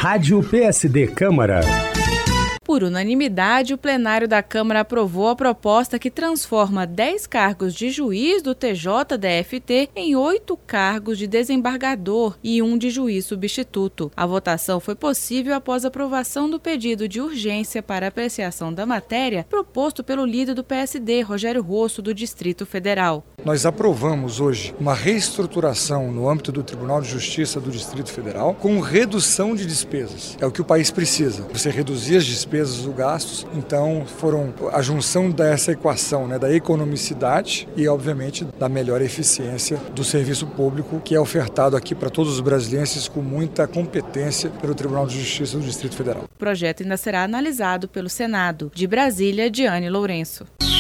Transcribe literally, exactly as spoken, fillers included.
Rádio P S D Câmara. Por unanimidade, o plenário da Câmara aprovou a proposta que transforma dez cargos de juiz do T J D F T em oito cargos de desembargador e um de juiz substituto. A votação foi possível após a aprovação do pedido de urgência para apreciação da matéria proposto pelo líder do P S D, Rogério Rosso, do Distrito Federal. Nós aprovamos hoje uma reestruturação no âmbito do Tribunal de Justiça do Distrito Federal com redução de despesas. É o que o país precisa. Você reduzir as despesas, os gastos, então foram a junção dessa equação, né, da economicidade e, obviamente, da melhor eficiência do serviço público que é ofertado aqui para todos os brasileiros com muita competência pelo Tribunal de Justiça do Distrito Federal. O projeto ainda será analisado pelo Senado. De Brasília, Diane Lourenço.